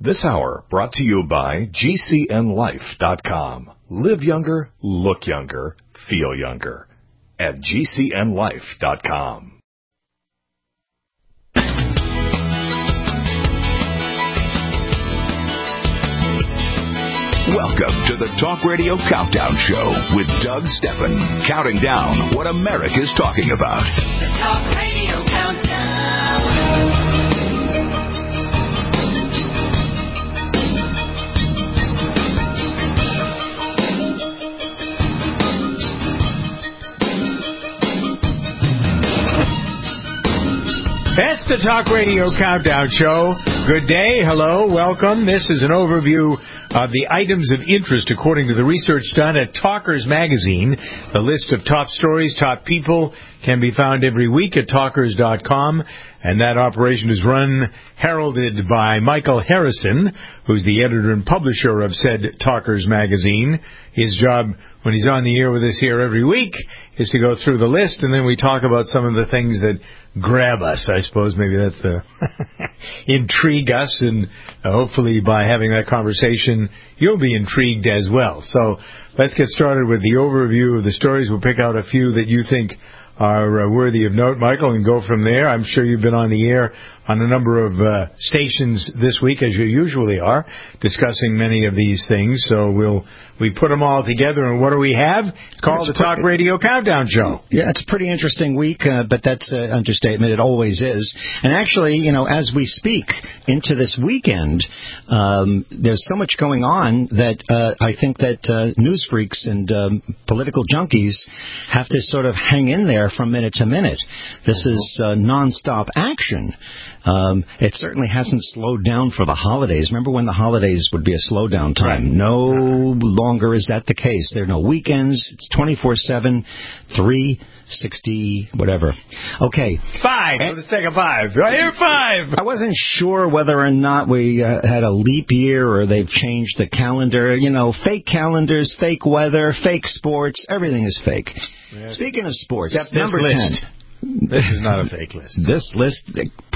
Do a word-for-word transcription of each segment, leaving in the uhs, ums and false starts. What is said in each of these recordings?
This hour brought to you by G C N life dot com. Live younger, look younger, feel younger at G C N life dot com. Welcome to the Talk Radio Countdown Show with Doug Steffen, counting down what America's talking about. The Talk Radio Countdown. That's the Talk Radio Countdown Show. Good day, hello, welcome. This is an overview of the items of interest according to the research done at Talkers Magazine. The list of top stories, top people can be found every week at talkers dot com. And that operation is run, heralded by Michael Harrison, who's the editor and publisher of said Talkers Magazine. His job when he's on the air with us here every week is to go through the list, and then we talk about some of the things that grab us. I suppose maybe that's the intrigue us, and uh, hopefully by having that conversation, you'll be intrigued as well. So let's get started with the overview of the stories. We'll pick out a few that you think are uh, worthy of note, Michael, and go from there. I'm sure you've been on the air on a number of uh, stations this week, as you usually are, discussing many of these things. So we'll we put them all together, and what do we have? It's called it's the Talk Radio Countdown Show. Yeah, it's a pretty interesting week, uh, but that's an understatement. It always is. And actually, you know, as we speak into this weekend, um, there's so much going on that uh, I think that uh, news freaks and um, political junkies have to sort of hang in there from minute to minute. This is uh, nonstop action. Um, it certainly hasn't slowed down for the holidays. Remember when the holidays would be a slowdown time? Right. No longer is that the case. There are no weekends. It's twenty-four seven, three sixty, whatever. Okay. Five. And, let's take a five. Right here, five. I wasn't sure whether or not we uh, had a leap year or they've changed the calendar. You know, fake calendars, fake weather, fake sports. Everything is fake. Yeah. Speaking of sports, Except number list. ten. This is not a fake list. This list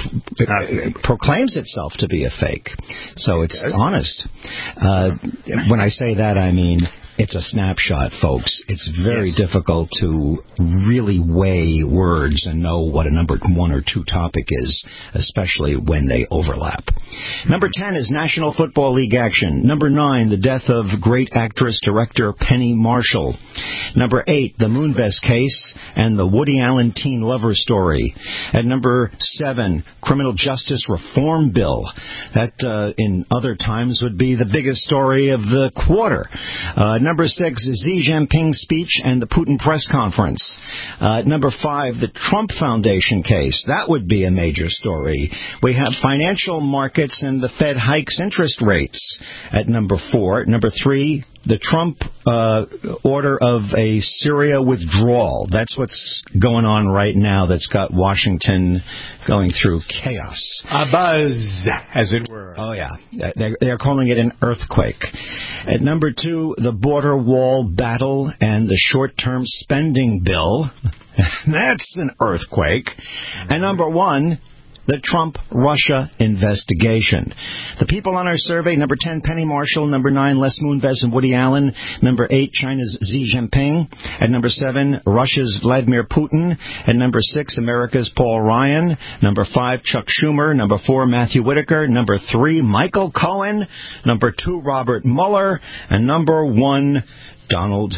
fake. proclaims itself to be a fake, so it's honest. Uh, when I say that, I mean it's a snapshot, folks. It's very yes. difficult to really weigh words and know what a number one or two topic is, especially when they overlap. Number ten is National Football League action. Number nine, the death of great actress-director Penny Marshall. Number eight, the Moonves case and the Woody Allen teen lover story. At number seven, criminal justice reform bill. That, uh, in other times, would be the biggest story of the quarter. Uh, Number six, Xi Jinping's speech and the Putin press conference. Uh, number five, the Trump Foundation case. That would be a major story. We have financial markets and the Fed hikes interest rates at number four. Number three, the Trump uh, order of a Syria withdrawal. That's what's going on right now that's got Washington going through chaos. A buzz, as it were. Oh, yeah. They're, they're calling it an earthquake. At number two, the border wall battle and the short-term spending bill. That's an earthquake. And number one, the Trump-Russia investigation. The people on our survey, number ten, Penny Marshall. Number nine, Les Moonves and Woody Allen. Number eight, China's Xi Jinping. At number seven, Russia's Vladimir Putin. At number six, America's Paul Ryan. Number five, Chuck Schumer. Number four, Matthew Whitaker. Number three, Michael Cohen. Number two, Robert Mueller. And number one, Donald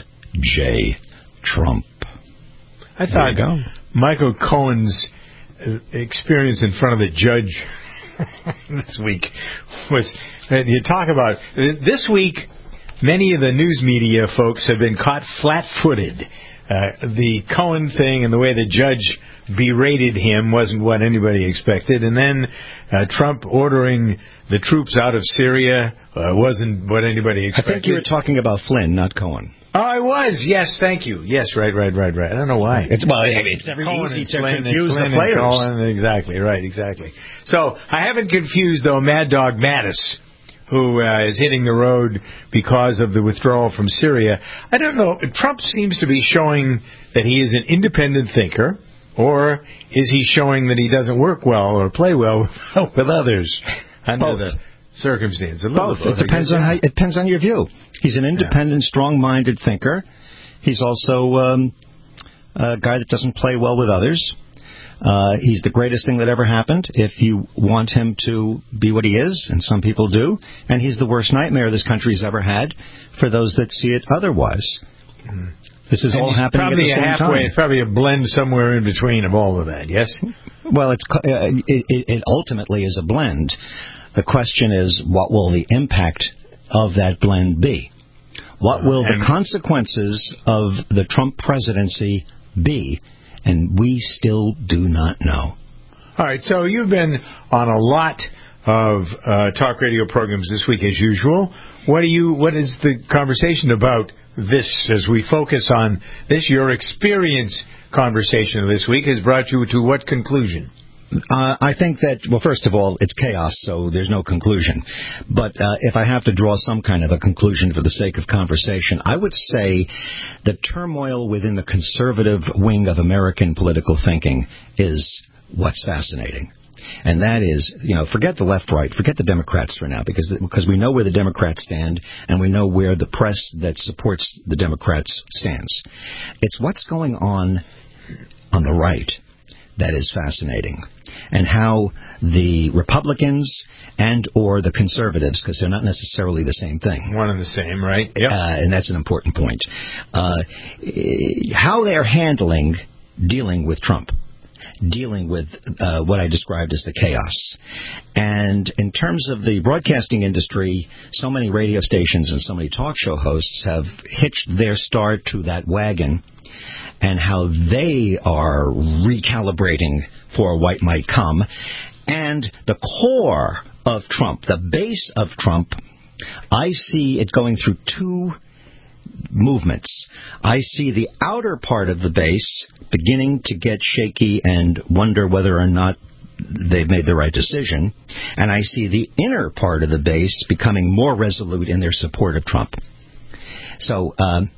J. Trump. I thought Michael Cohen's experience in front of the judge this week was, you talk about, this week, many of the news media folks have been caught flat-footed. Uh, the Cohen thing and the way the judge berated him wasn't what anybody expected. And then uh, Trump ordering the troops out of Syria uh, wasn't what anybody expected. I think you were talking about Flynn, not Cohen. Oh, I was. Yes, thank you. Yes, right, right, right, right. I don't know why. It's well, it's never Cohen easy to Flynn confuse Flynn the players. Cohen, exactly, right, exactly. So I haven't confused, though, Mad Dog Mattis, who uh, is hitting the road because of the withdrawal from Syria. I don't know. Trump seems to be showing that he is an independent thinker, or is he showing that he doesn't work well or play well with others? Under Both. the circumstance. A little Both. It depends on how, it depends on your view. He's an independent, yeah. strong-minded thinker. He's also um, a guy that doesn't play well with others. Uh, he's the greatest thing that ever happened if you want him to be what he is, and some people do. And he's the worst nightmare this country's ever had for those that see it otherwise. Mm. This is and all happening at the same halfway, time. It's probably a blend somewhere in between of all of that, yes? Well, it's, uh, it, it ultimately is a blend. The question is, what will the impact of that blend be? What will the consequences of the Trump presidency be? And we still do not know. All right, so you've been on a lot of uh, talk radio programs this week, as usual. What do you? What is the conversation about this as we focus on this? Your experience conversation this week has brought you to what conclusion? Uh, I think that, well, first of all, it's chaos, so there's no conclusion. But uh, if I have to draw some kind of a conclusion for the sake of conversation, I would say the turmoil within the conservative wing of American political thinking is what's fascinating. And that is, you know, forget the left-right, forget the Democrats for now, because because we know where the Democrats stand, and we know where the press that supports the Democrats stands. It's what's going on on the right that is fascinating, and how the Republicans and or the conservatives, because they're not necessarily the same thing. One and the same, right? Yep. Uh, and that's an important point. Uh, how they're handling dealing with Trump, dealing with uh, what I described as the chaos. And in terms of the broadcasting industry, so many radio stations and so many talk show hosts have hitched their start to that wagon, and how they are recalibrating for what might come. And the core of Trump, the base of Trump, I see it going through two movements. I see the outer part of the base beginning to get shaky and wonder whether or not they've made the right decision. And I see the inner part of the base becoming more resolute in their support of Trump. So, um,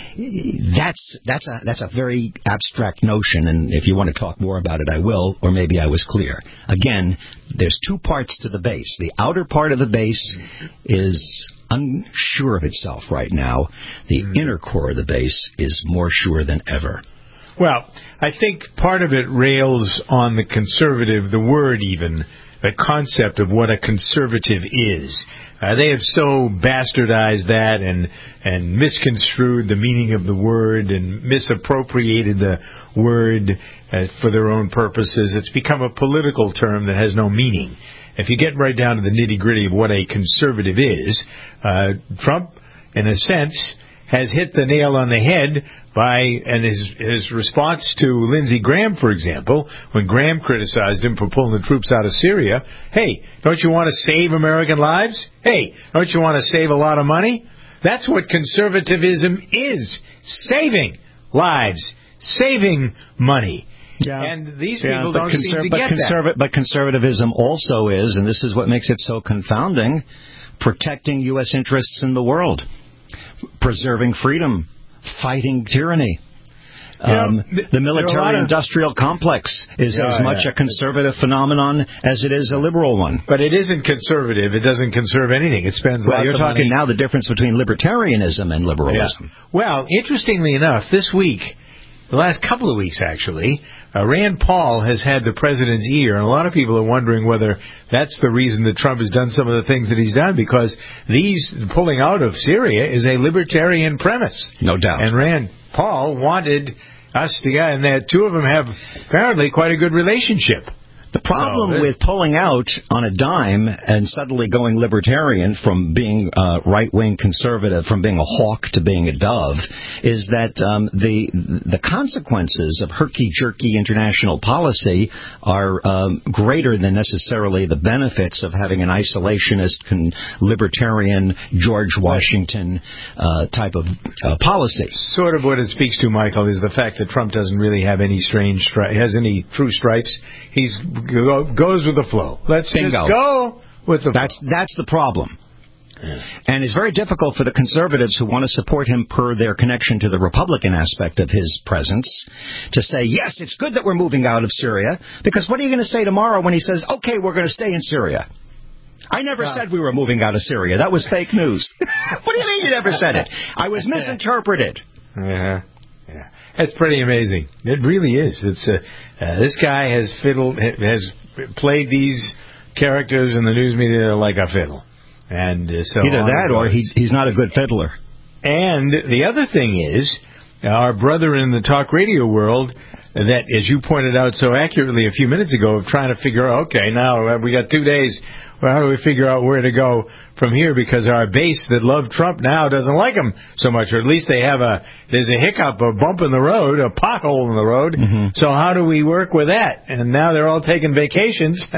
That's that's a that's a very abstract notion, and if you want to talk more about it, I will, or maybe I was clear. Again, there's two parts to the base. The outer part of the base is unsure of itself right now. The mm. inner core of the base is more sure than ever. Well, I think part of it rails on the conservative, the word even, the concept of what a conservative is. Uh, they have so bastardized that and and misconstrued the meaning of the word and misappropriated the word uh, for their own purposes. It's become a political term that has no meaning. If you get right down to the nitty-gritty of what a conservative is, uh, Trump, in a sense, has hit the nail on the head by, and his, his response to Lindsey Graham, for example, when Graham criticized him for pulling the troops out of Syria, hey, don't you want to save American lives? Hey, don't you want to save a lot of money? That's what conservatism is, saving lives, saving money. Yeah. And these yeah, people don't conser- seem to but get conserva- that. But conservatism also is, and this is what makes it so confounding, protecting U S interests in the world. Preserving freedom, fighting tyranny. Um, yeah, the military-industrial of... complex is yeah, as much yeah. a conservative phenomenon as it is a liberal one. But it isn't conservative. It doesn't conserve anything. It spends well, lots you're of talking money. now the difference between libertarianism and liberalism. Yeah. Well, interestingly enough, this week, the last couple of weeks actually, uh, Rand Paul has had the president's ear, and a lot of people are wondering whether that's the reason that Trump has done some of the things that he's done, because these pulling out of Syria is a libertarian premise. No doubt. And Rand Paul wanted us to get, and the two of them have apparently quite a good relationship. The problem so, with pulling out on a dime and suddenly going libertarian from being uh, right-wing conservative, from being a hawk to being a dove, is that um, the the consequences of herky-jerky international policy are um, greater than necessarily the benefits of having an isolationist, con- libertarian, George Washington uh, type of uh, policy. Sort of what it speaks to, Michael, is the fact that Trump doesn't really have any strange, stri- has any true stripes. He's goes with the flow. Let's Bingo. just go with the that's, flow. That's the problem. Yeah. And it's very difficult for the conservatives who want to support him per their connection to the Republican aspect of his presence to say, yes, it's good that we're moving out of Syria, because what are you going to say tomorrow when he says, okay, we're going to stay in Syria? I never Uh, said we were moving out of Syria. That was fake news. What do you mean you never said it? I was misinterpreted. Yeah, yeah, it's pretty amazing. It really is. It's uh, uh, this guy has fiddled, has played these characters in the news media like a fiddle, and uh, so either on that it or goes. he, he's not a good fiddler. And the other thing is, our brother in the talk radio world, that, as you pointed out so accurately a few minutes ago, of trying to figure out, okay, now we got two days. Well, how do we figure out where to go from here? Because our base that loved Trump now doesn't like him so much, or at least they have a, there's a hiccup, a bump in the road, a pothole in the road. Mm-hmm. So how do we work with that? And now they're all taking vacations.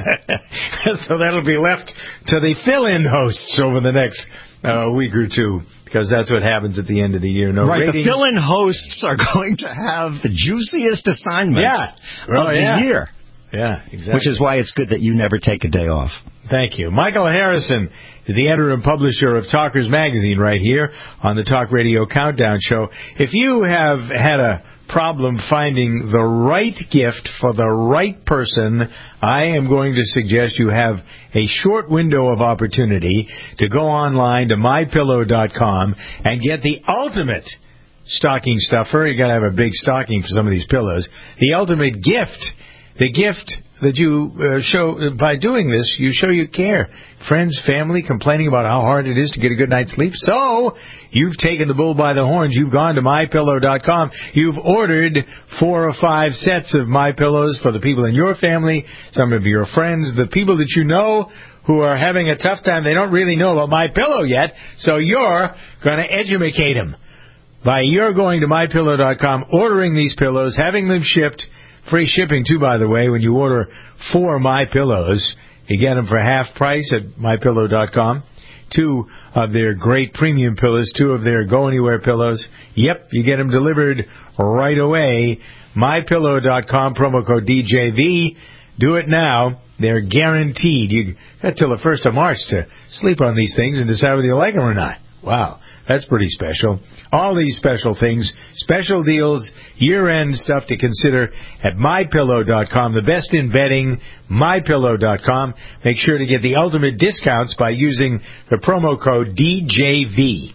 So that'll be left to the fill-in hosts over the next uh, week or two, because that's what happens at the end of the year. No Right, ratings. the fill-in hosts are going to have the juiciest assignments Yeah. Well, of the yeah. year. Yeah, exactly. Which is why it's good that you never take a day off. Thank you. Michael Harrison, the editor and publisher of Talkers Magazine, right here on the Talk Radio Countdown Show. If you have had a problem finding the right gift for the right person, I am going to suggest you have a short window of opportunity to go online to my pillow dot com and get the ultimate stocking stuffer. You got to have a big stocking for some of these pillows. The ultimate gift. The gift that you uh, show, by doing this, you show you care. Friends, family complaining about how hard it is to get a good night's sleep. So, you've taken the bull by the horns. You've gone to my pillow dot com. You've ordered four or five sets of My Pillows for the people in your family, some of your friends, the people that you know who are having a tough time. They don't really know about My Pillow yet, so you're going to educate them by you're going to my pillow dot com, ordering these pillows, having them shipped. Free shipping, too, by the way. When you order four My Pillows, you get them for half price at my pillow dot com. Two of their great premium pillows, two of their go-anywhere pillows. Yep, you get them delivered right away. my pillow dot com, promo code D J V. Do it now. They're guaranteed. You got till the first of March to sleep on these things and decide whether you like them or not. Wow. That's pretty special. All these special things, special deals, year-end stuff to consider at my pillow dot com. The best in bedding, my pillow dot com. Make sure to get the ultimate discounts by using the promo code D J V.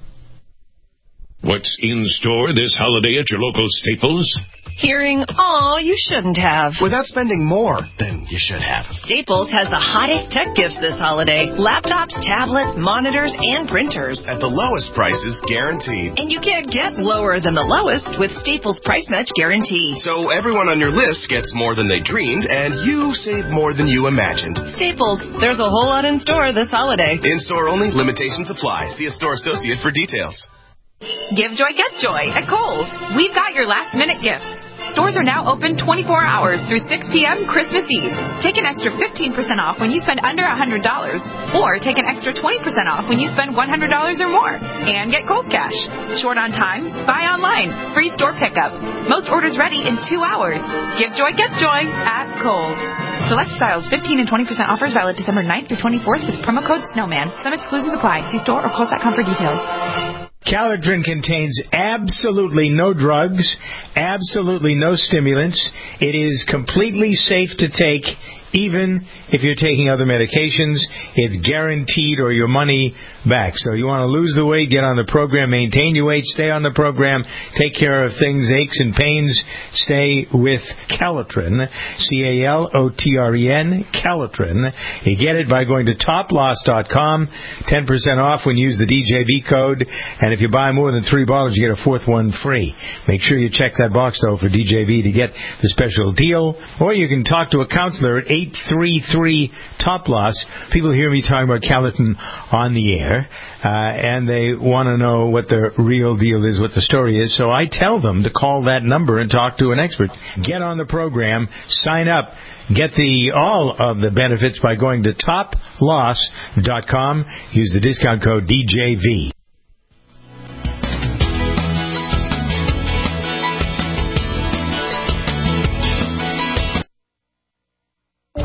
What's in store this holiday at your local Staples? Hearing, aw, you shouldn't have. Without spending more than you should have. Staples has the hottest tech gifts this holiday. Laptops, tablets, monitors, and printers. At the lowest prices, guaranteed. And you can't get lower than the lowest with Staples Price Match Guarantee. So everyone on your list gets more than they dreamed, and you save more than you imagined. Staples, there's a whole lot in store this holiday. In-store only, limitations apply. See a store associate for details. Give joy, get joy at Kohl's. We've got your last-minute gifts. Stores are now open twenty-four hours through six p.m. Christmas Eve. Take an extra fifteen percent off when you spend under one hundred dollars, or take an extra twenty percent off when you spend one hundred dollars or more. And get Kohl's Cash. Short on time? Buy online. Free store pickup. Most orders ready in two hours. Give joy, get joy at Kohl's. Select styles, fifteen and twenty percent offers valid December ninth through twenty-fourth with promo code SNOWMAN. Some exclusions apply. See store or Kohl's dot com for details. Calitrin contains absolutely no drugs, absolutely no stimulants. It is completely safe to take, even if you're taking other medications. It's guaranteed or your money back. So you want to lose the weight, get on the program, maintain your weight, stay on the program, take care of things, aches and pains, stay with Calitrin, C A L O T R E N, Calitrin. You get it by going to top loss dot com, ten percent off when you use the D J V code, and if you buy more than three bottles, you get a fourth one free. Make sure you check that box, though, for D J V to get the special deal, or you can talk to a counselor at eight three three top loss. People hear me talking about Calitrin on the air, uh, and they want to know what the real deal is, what the story is, so I tell them to call that number and talk to an expert. Get on the program, sign up, get the all of the benefits by going to top loss dot com. Use the discount code D J V.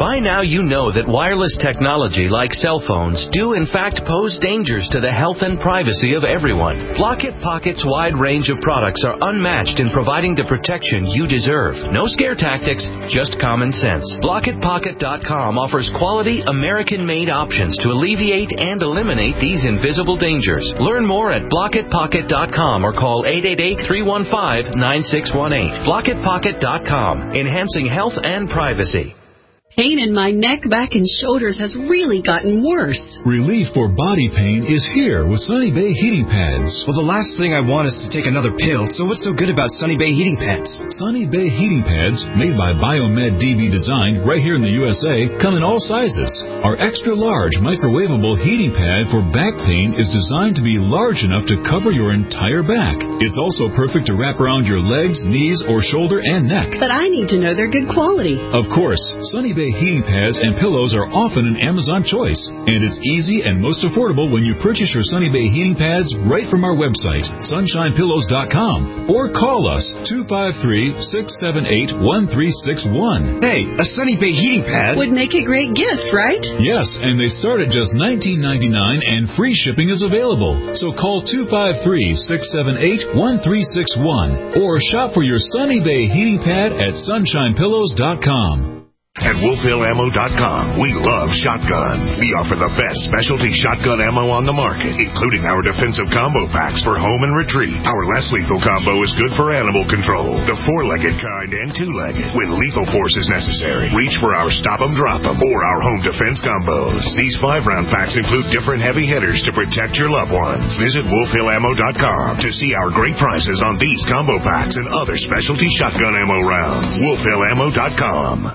By now you know that wireless technology like cell phones do in fact pose dangers to the health and privacy of everyone. Blockit Pocket's wide range of products are unmatched in providing the protection you deserve. No scare tactics, just common sense. Blockit Pocket dot com offers quality American-made options to alleviate and eliminate these invisible dangers. Learn more at Blockit Pocket dot com or call eight eight eight, three one five, nine six one eight. Blockit Pocket dot com, enhancing health and privacy. Pain in my neck, back, and shoulders has really gotten worse. Relief for body pain is here with Sunny Bay Heating Pads. Well, the last thing I want is to take another pill, so what's so good about Sunny Bay Heating Pads? Sunny Bay Heating Pads, made by Biomed D B Design right here in the U S A, come in all sizes. Our extra-large microwavable heating pad for back pain is designed to be large enough to cover your entire back. It's also perfect to wrap around your legs, knees, or shoulder and neck. But I need to know they're good quality. Of course, Sunny Bay heating pads and pillows are often an Amazon choice, and it's easy and most affordable when you purchase your Sunny Bay heating pads right from our website, sunshine pillows dot com, or call us two five three, six seven eight, one three six one. Hey, a Sunny Bay heating pad would make a great gift, right? Yes, and they start at just nineteen ninety-nine, and free shipping is available. So call two five three, six seven eight, one three six one or shop for your Sunny Bay heating pad at sunshine pillows dot com. At Wolf Hill Ammo dot com, we love shotguns. We offer the best specialty shotgun ammo on the market, including our defensive combo packs for home and retreat. Our less lethal combo is good for animal control, the four-legged kind and two-legged. When lethal force is necessary, reach for our Stop 'em, Drop 'em, or our home defense combos. These five-round packs include different heavy hitters to protect your loved ones. Visit Wolf Hill Ammo dot com to see our great prices on these combo packs and other specialty shotgun ammo rounds. Wolf Hill Ammo dot com.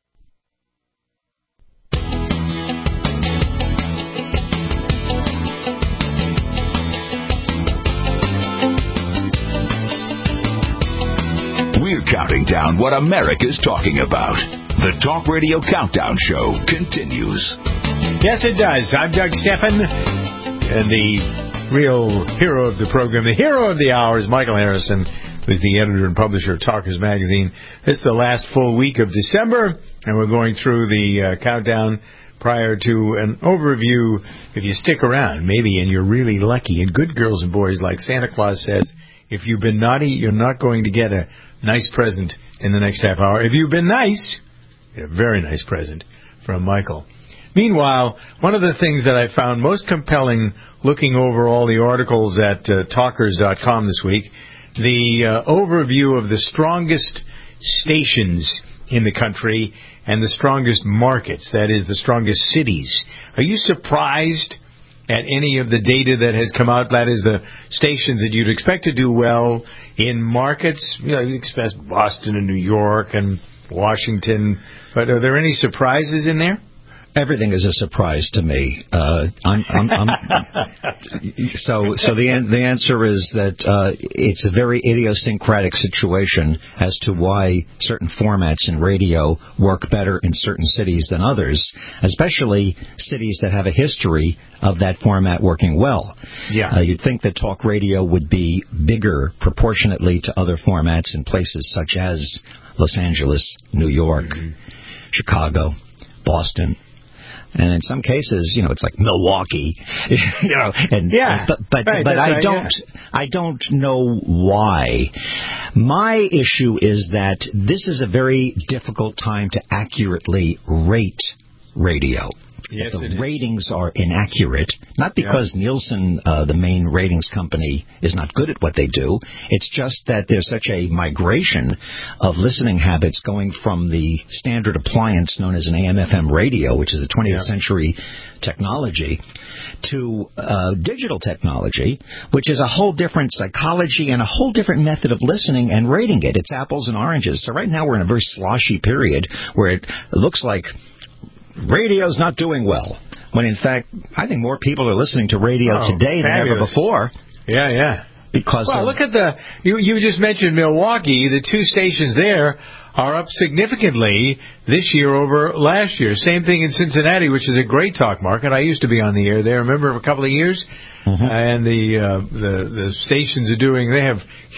We're counting down what America's talking about. The Talk Radio Countdown Show continues. Yes, it does. I'm Doug Steffen, and the real hero of the program, the hero of the hour is Michael Harrison, who's the editor and publisher of Talkers Magazine. This is the last full week of December, and we're going through the uh, countdown prior to an overview. If you stick around, maybe, and you're really lucky, and good girls and boys, like Santa Claus says, if you've been naughty, you're not going to get a nice present in the next half hour. If you've been nice, you get a very nice present from Michael. Meanwhile, one of the things that I found most compelling looking over all the articles at uh, talkers dot com this week, the uh, overview of the strongest stations in the country and the strongest markets, that is, the strongest cities. Are you surprised at any of the data that has come out? That is, the stations that you'd expect to do well in markets. You know, you expect Boston and New York and Washington, but are there any surprises in there? Everything is a surprise to me. Uh, I'm, I'm, I'm, so, so the the answer is that uh, it's a very idiosyncratic situation as to why certain formats in radio work better in certain cities than others, especially cities that have a history of that format working well. Yeah, uh, you'd think that talk radio would be bigger proportionately to other formats in places such as Los Angeles, New York, mm-hmm. Chicago, Boston. And in some cases, you know, it's like Milwaukee, you know, and yeah, but but, right, but I right, don't yeah. I don't know why. My issue is that this is a very difficult time to accurately rate radio. Yes, the it ratings is. are inaccurate, not because yeah. Nielsen, uh, the main ratings company, is not good at what they do. It's just that there's such a migration of listening habits going from the standard appliance known as an A M F M radio, which is a twentieth yeah. century technology, to uh, digital technology, which is a whole different psychology and a whole different method of listening and rating it. It's apples and oranges. So right now we're in a very sloshy period where it looks like radio's not doing well, when in fact I think more people are listening to radio oh, today fabulous. than ever before. Yeah, yeah. because well, of, look at the you you just mentioned Milwaukee. The two stations there are up significantly this year over last year. Same thing in Cincinnati, which is a great talk market. I used to be on the air there, remember, for a couple of years. Mm-hmm. And the, uh, the the stations are doing, they have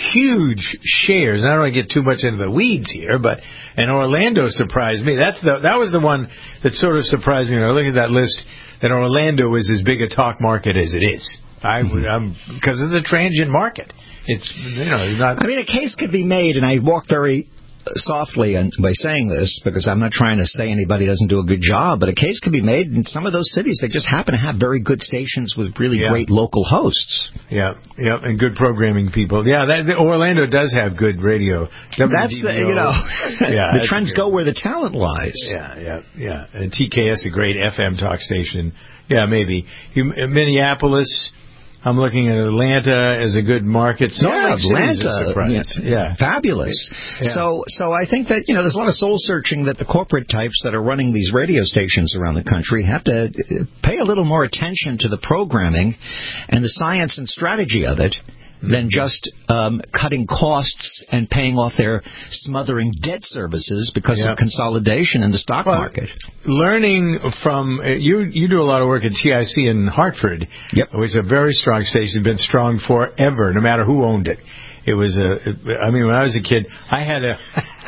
huge shares. I don't want to get too much into the weeds here, but, and Orlando surprised me. That's the That was the one that sort of surprised me when I look at that list, that Orlando is as big a talk market as it is. I, mm-hmm. I'm, because it's a transient market. It's, you know, not. I mean, a case could be made, and I walk very softly and by saying this, because I'm not trying to say anybody doesn't do a good job, but a case can be made in some of those cities that just happen to have very good stations with really yeah. great local hosts. Yeah, yeah, and good programming people. Yeah, that, Orlando does have good radio. That's the, you know, yeah, the trends go where the talent lies. Yeah, yeah, yeah. And T K S, a great F M talk station. Yeah, maybe. Minneapolis. I'm looking at Atlanta as a good market. Salt yeah, Atlanta, yeah, yeah, fabulous. Yeah. So, so I think that you know there's a lot of soul searching that the corporate types that are running these radio stations around the country have to pay a little more attention to the programming and the science and strategy of it than just um, cutting costs and paying off their smothering debt services because yeah. of consolidation in the stock well, market. Learning from uh, you, you do a lot of work at T I C in Hartford, yep. which is a very strong station, been strong forever, no matter who owned it. It was a. I mean, when I was a kid, I had a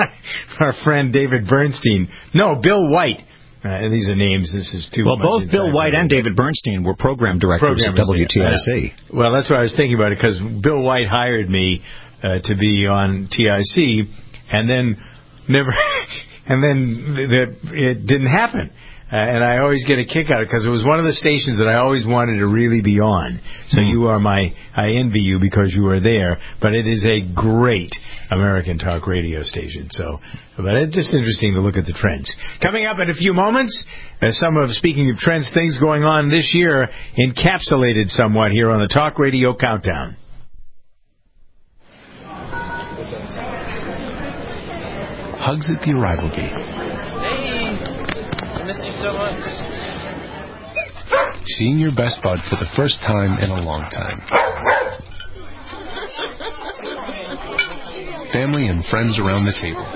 our friend David Bernstein. No, Bill White. Uh, these are names. This is too well. much Both Bill White and David Bernstein were program directors at W T I C. Uh, well, that's what I was thinking about it because Bill White hired me uh, to be on T I C, and then never, and then that it didn't happen. Uh, and I always get a kick out of it because it was one of the stations that I always wanted to really be on. So mm. you are my, I envy you because you are there. But it is a great American talk radio station. So, but it's just interesting to look at the trends. Coming up in a few moments, uh, some of, speaking of trends, things going on this year encapsulated somewhat here on the Talk Radio Countdown. Hugs at the arrival gate. Missed you so much. Seeing your best bud for the first time in a long time. Family and friends around the table.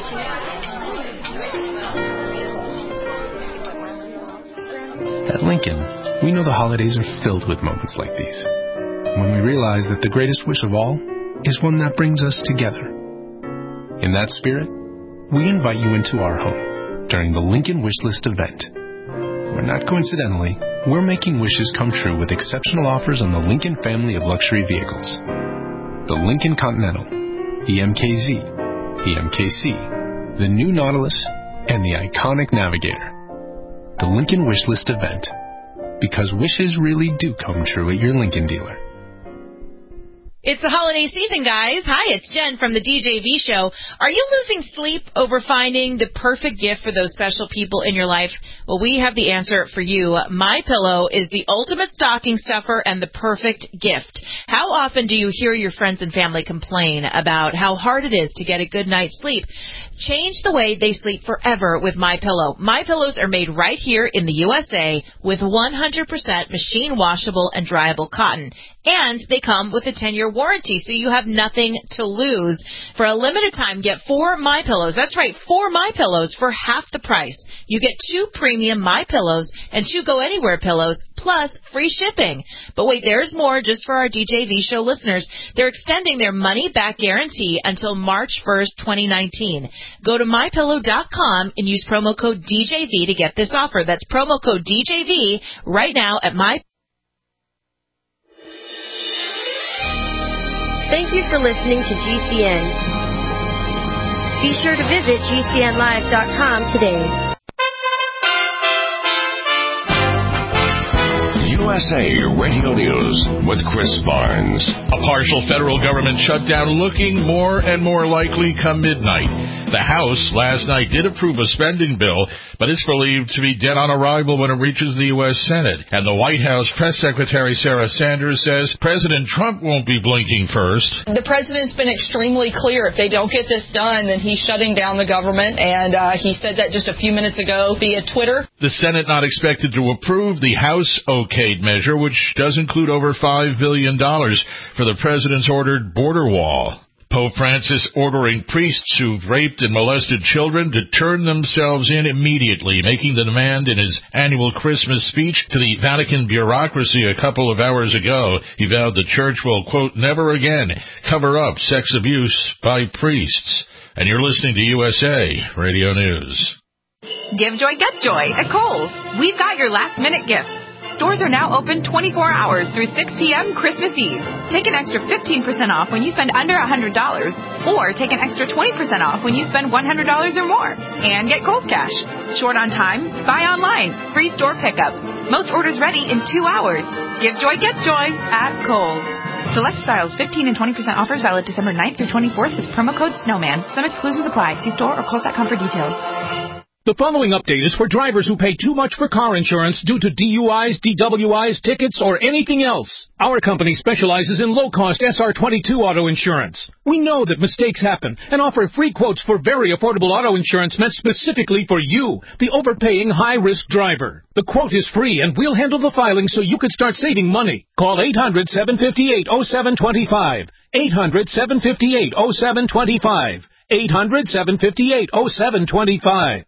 At Lincoln, we know the holidays are filled with moments like these. When we realize that the greatest wish of all is one that brings us together. In that spirit, we invite you into our home during the Lincoln Wishlist event. Where not coincidentally, we're making wishes come true with exceptional offers on the Lincoln family of luxury vehicles. The Lincoln Continental, E M K Z, E M K C, the new Nautilus, and the iconic Navigator. The Lincoln Wishlist event. Because wishes really do come true at your Lincoln dealer. It's the holiday season, guys. Hi, it's Jen from the D J V Show. Are you losing sleep over finding the perfect gift for those special people in your life? Well, we have the answer for you. MyPillow is the ultimate stocking stuffer and the perfect gift. How often do you hear your friends and family complain about how hard it is to get a good night's sleep? Change the way they sleep forever with MyPillow. MyPillows are made right here in the U S A with one hundred percent machine washable and dryable cotton. And they come with a ten-year warranty, so you have nothing to lose. For a limited time, get four MyPillows. That's right, four MyPillows for half the price. You get two premium MyPillows and two Go Anywhere pillows, plus free shipping. But wait, there's more just for our D J V Show listeners. They're extending their money-back guarantee until March first, twenty nineteen. Go to my pillow dot com and use promo code D J V to get this offer. That's promo code D J V right now at my. Thank you for listening to G C N. Be sure to visit G C N live dot com today. U S A Radio News with Chris Barnes. A partial federal government shutdown looking more and more likely come midnight. The House last night did approve a spending bill, but it's believed to be dead on arrival when it reaches the U S Senate. And the White House Press Secretary Sarah Sanders says President Trump won't be blinking first. The president's been extremely clear. If they don't get this done, then he's shutting down the government. And uh, he said that just a few minutes ago via Twitter. The Senate not expected to approve. The House okay aid measure, which does include over five billion dollars for the president's ordered border wall. Pope Francis ordering priests who've raped and molested children to turn themselves in immediately, making the demand in his annual Christmas speech to the Vatican bureaucracy a couple of hours ago. He vowed the church will, quote, never again cover up sex abuse by priests. And you're listening to U S A Radio News. Give joy, get joy at Kohl's. We've got your last-minute gifts. Stores are now open twenty-four hours through six p.m. Christmas Eve. Take an extra fifteen percent off when you spend under one hundred dollars, or take an extra twenty percent off when you spend one hundred dollars or more. And get Kohl's Cash. Short on time? Buy online. Free store pickup. Most orders ready in two hours. Give joy, get joy at Kohl's. Select styles, fifteen and twenty percent offers valid December ninth through twenty-fourth with promo code SNOWMAN. Some exclusions apply. See store or Kohl's dot com for details. The following update is for drivers who pay too much for car insurance due to D U Is, D W Is, tickets, or anything else. Our company specializes in low-cost S R twenty-two auto insurance. We know that mistakes happen and offer free quotes for very affordable auto insurance meant specifically for you, the overpaying high-risk driver. The quote is free, and we'll handle the filing so you can start saving money. Call eight hundred, seven five eight, oh seven two five. eight hundred, seven five eight, oh seven two five. eight hundred, seven five eight, oh seven two five.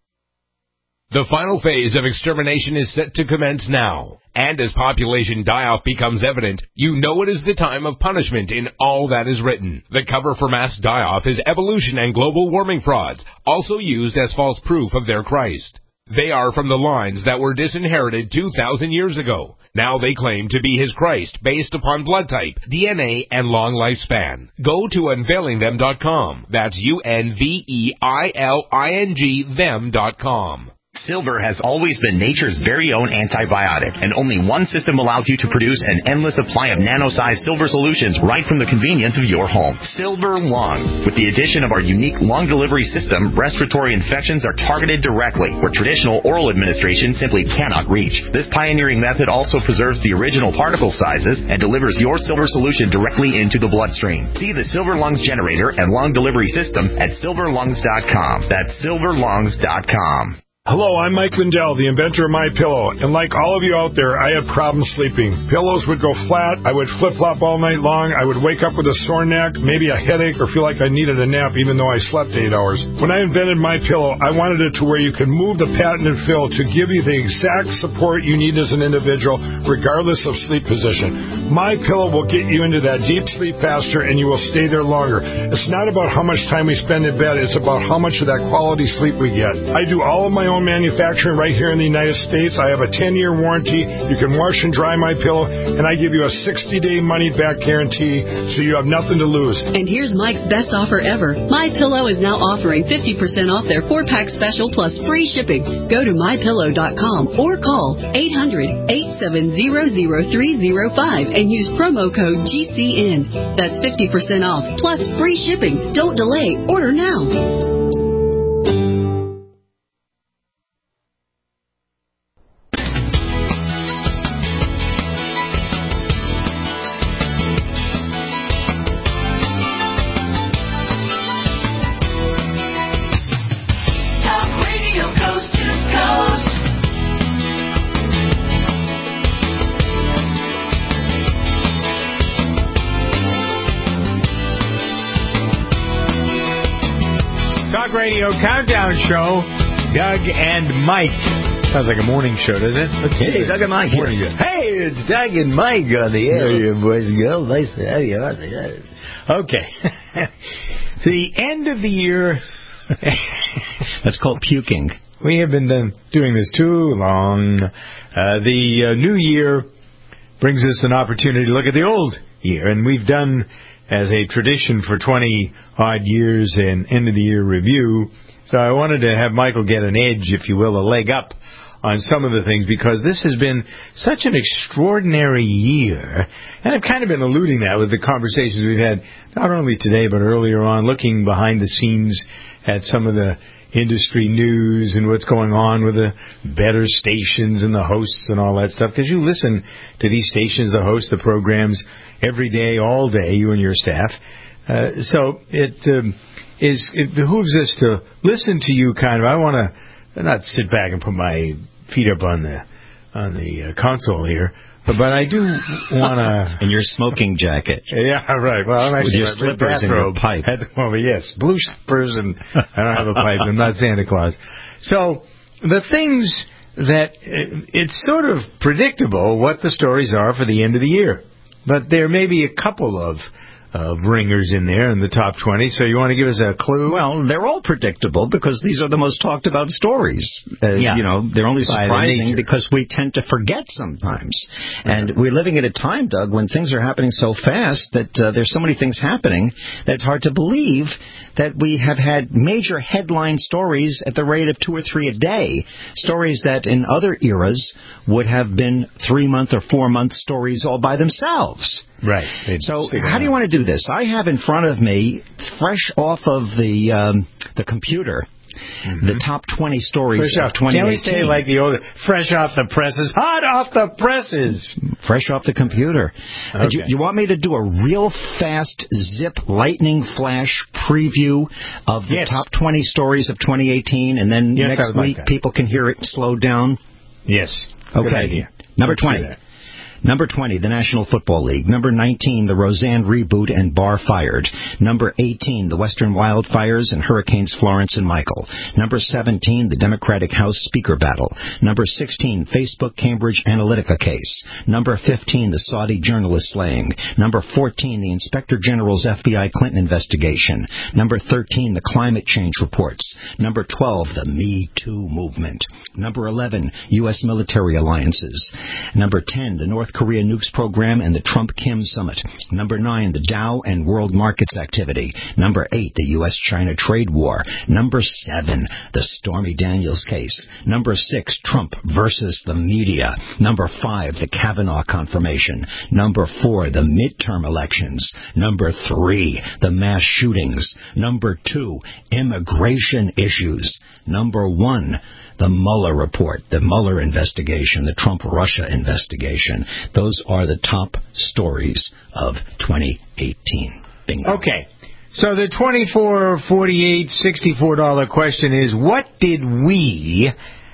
The final phase of extermination is set to commence now. And as population die-off becomes evident, you know it is the time of punishment in all that is written. The cover for mass die-off is evolution and global warming frauds, also used as false proof of their Christ. They are from the lines that were disinherited two thousand years ago. Now they claim to be his Christ based upon blood type, D N A, and long lifespan. Go to unveiling them dot com. That's U N V E I L I N G them dot com. Silver has always been nature's very own antibiotic, and only one system allows you to produce an endless supply of nano-sized silver solutions right from the convenience of your home. Silver Lungs. With the addition of our unique lung delivery system, respiratory infections are targeted directly, where traditional oral administration simply cannot reach. This pioneering method also preserves the original particle sizes and delivers your silver solution directly into the bloodstream. See the Silver Lungs generator and lung delivery system at silver lungs dot com. That's silver lungs dot com. Hello, I'm Mike Lindell, the inventor of MyPillow, and like all of you out there, I had problems sleeping. Pillows would go flat, I would flip-flop all night long, I would wake up with a sore neck, maybe a headache, or feel like I needed a nap even though I slept eight hours. When I invented MyPillow, I wanted it to where you can move the patented fill to give you the exact support you need as an individual, regardless of sleep position. MyPillow will get you into that deep sleep faster, and you will stay there longer. It's not about how much time we spend in bed, it's about how much of that quality sleep we get. I do all of my own manufacturing right here in the United States. I have a ten-year warranty. You can wash and dry my pillow, and I give you a sixty-day money-back guarantee, so you have nothing to lose. And here's Mike's best offer ever. My Pillow is now offering fifty percent off their four-pack special plus free shipping. Go to my pillow dot com or call eight hundred, eight seven zero, zero three zero five and use promo code G C N. That's fifty percent off plus free shipping. Don't delay. Order now. Radio Countdown Show, Doug and Mike. Sounds like a morning show, doesn't it? Let's hey, see. Doug and Mike. Morning. Hey, it's Doug and Mike on the air, here, boys and girls. Nice to have you on the Okay. The end of the year. That's called puking. We have been done doing this too long. Uh, the uh, new year brings us an opportunity to look at the old year, and we've done, as a tradition for twenty-odd years, an end-of-the-year review. So I wanted to have Michael get an edge, if you will, a leg up on some of the things, because this has been such an extraordinary year. And I've kind of been alluding that with the conversations we've had, not only today, but earlier on, looking behind the scenes at some of the industry news and what's going on with the better stations and the hosts and all that stuff. Because you listen to these stations, the host, the programs, every day, all day, you and your staff. Uh, so it um, is it behooves us to listen to you kind of. I want to not sit back and put my feet up on the on the uh, console here, But I do want to... In your smoking jacket. Yeah, right. Well, I'm actually... With your slippers and your pipe. At the moment, yes. Blue slippers, and I don't have a pipe. I'm not Santa Claus. So, the things that... It's sort of predictable what the stories are for the end of the year. But there may be a couple of... Uh, ringers in there in the top twenty. So you want to give us a clue? Well, they're all predictable because these are the most talked about stories. Uh, yeah. You know, they're only By surprising the because we tend to forget sometimes. And we're living at a time, Doug, when things are happening so fast that uh, there's so many things happening that it's hard to believe that we have had major headline stories at the rate of two or three a day. Stories that in other eras would have been three-month or four-month stories all by themselves. Right. So how do you want to do this? I have in front of me, fresh off of the um, the computer, mm-hmm. the top twenty stories fresh of twenty eighteen. Can't we say like the old, fresh off the presses, hot off the presses? Fresh off the computer. Okay. Uh, do, you want me to do a real fast zip lightning flash preview of the yes. top twenty stories of twenty eighteen, and then yes, next week like people can hear it slowed down? Yes. Okay. Good idea. Number Let's twenty. Number twenty, the National Football League. Number nineteen, the Roseanne reboot and Bar Fired. Number eighteen, the Western Wildfires and Hurricanes Florence and Michael. Number seventeen, the Democratic House Speaker battle. Number sixteen, Facebook Cambridge Analytica case. Number fifteen, the Saudi journalist slaying. Number fourteen, the Inspector General's F B I Clinton investigation. Number thirteen, the climate change reports. Number twelve, the Me Too movement. Number eleven, U S military alliances. Number ten, the North Korea nukes program and the Trump-Kim summit. Number nine, the Dow and world markets activity. Number eight, the U S China trade war. Number seven, the Stormy Daniels case. Number six, Trump versus the media. Number five, the Kavanaugh confirmation. Number four, the midterm elections. Number three, the mass shootings. Number two, immigration issues. Number one, the Mueller report, the Mueller investigation, the Trump-Russia investigation. Those are the top stories of twenty eighteen. Bingo. Okay. So the twenty-four, forty-eight, sixty-four dollar question is, what did we,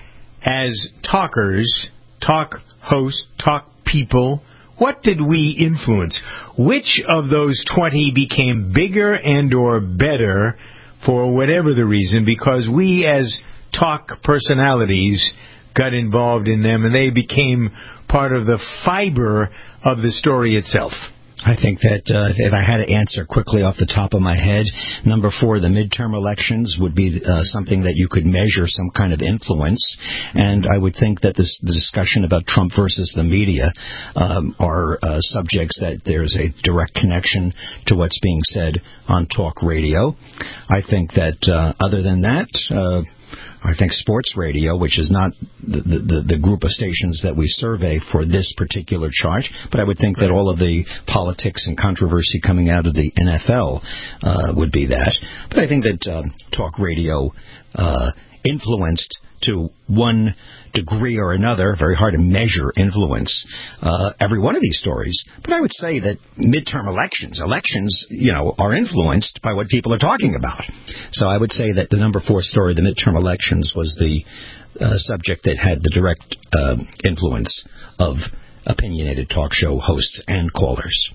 as talkers, talk hosts, talk people, what did we influence? Which of those twenty became bigger and or better for whatever the reason, because we as talk personalities got involved in them and they became part of the fiber of the story itself? I think that uh, if I had to answer quickly off the top of my head, number four, the midterm elections would be uh, something that you could measure some kind of influence. And I would think that this, the discussion about Trump versus the media um, are uh, subjects that there's a direct connection to what's being said on talk radio. I think that uh, other than that, uh, I think sports radio, which is not the, the, the group of stations that we survey for this particular chart, but I would think that all of the politics and controversy coming out of the N F L uh, would be that. But I think that um, talk radio uh, influenced to one degree or another, very hard to measure influence, uh, every one of these stories. But I would say that midterm elections, elections, you know, are influenced by what people are talking about. So I would say that the number four story, the midterm elections, was the uh, subject that had the direct uh, influence of opinionated talk show hosts and callers.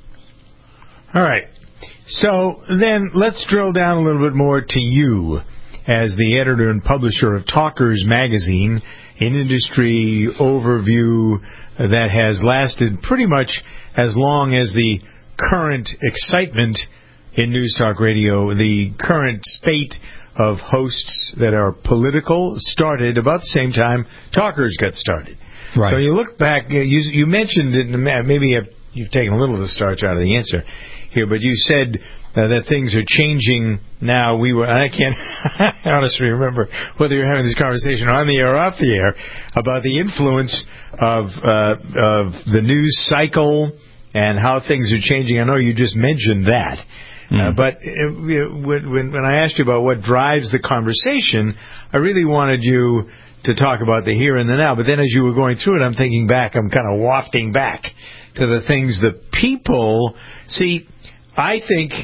All right. So then let's drill down a little bit more to you as the editor and publisher of Talkers Magazine, an industry overview that has lasted pretty much as long as the current excitement in News Talk Radio, the current spate of hosts that are political started about the same time Talkers got started. Right. So you look back, you, you mentioned, it, maybe you've taken a little of the starch out of the answer here, but you said Uh, that things are changing now. We were, I can't honestly remember whether you're having this conversation on the air or off the air about the influence of uh, of the news cycle and how things are changing. I know you just mentioned that, mm. uh, but it, when, when I asked you about what drives the conversation, I really wanted you to talk about the here and the now. But then as you were going through it, I'm thinking back, I'm kind of wafting back to the things that people see. I think.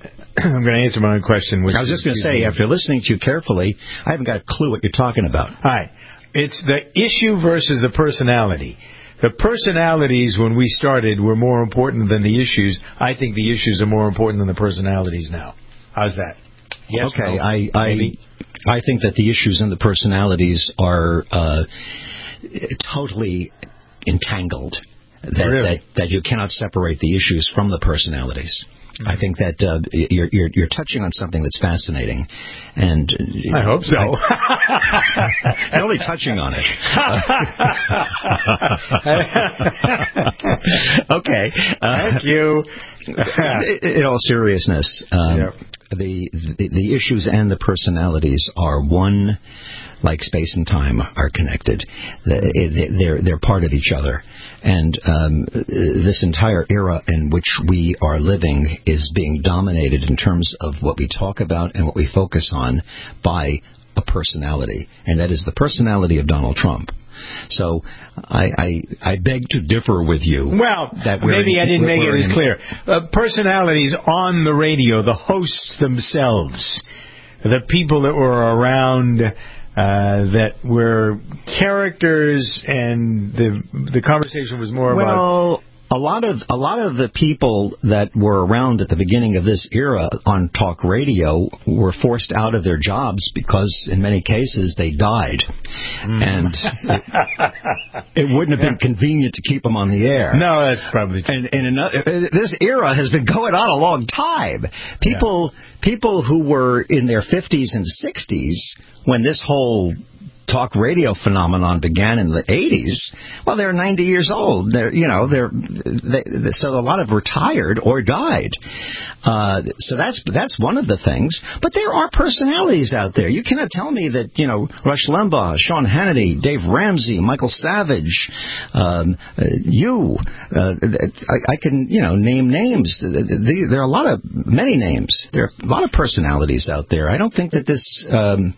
I'm going to answer my own question. Which I was just going to say, after listening to you carefully, I haven't got a clue what you're talking about. All right. It's the issue versus the personality. the personalities when we started were more important than the issues. I think the issues are more important than the personalities now. How's that? Yes, okay, no, I, I, I think that the issues and the personalities are uh, totally entangled. That, really? that that you cannot separate the issues from the personalities. Mm-hmm. I think that uh, you're, you're you're touching on something that's fascinating, and I hope so. I, only touching on it. Okay. Uh, Thank you. In all seriousness, um, yep. the, the the issues and the personalities are one. Like space and time are connected. They're they're part of each other, and um, this entire era in which we are living is being dominated in terms of what we talk about and what we focus on by a personality, and that is the personality of Donald Trump. So I, I, I beg to differ with you. Well, that maybe in, I didn't make it as in, clear. Uh, personalities on the radio, the hosts themselves, the people that were around. Uh, that were characters, and the the conversation was more well, about. A lot of a lot of the people that were around at the beginning of this era on talk radio were forced out of their jobs because, in many cases, they died, mm. and it, it wouldn't have been convenient to keep them on the air. No, that's probably true. And, and another, this era has been going on a long time. People yeah. people who were in their fifties and sixties when this whole talk radio phenomenon began in the eighties. Well, they're ninety years old. They're, you know, they're they, so a lot have retired or died. Uh, so that's that's one of the things. But there are personalities out there. You cannot tell me that, you know, Rush Limbaugh, Sean Hannity, Dave Ramsey, Michael Savage, um, uh, you. Uh, I, I can, you know, name names. There are a lot of many names. There are a lot of personalities out there. I don't think that this. Um,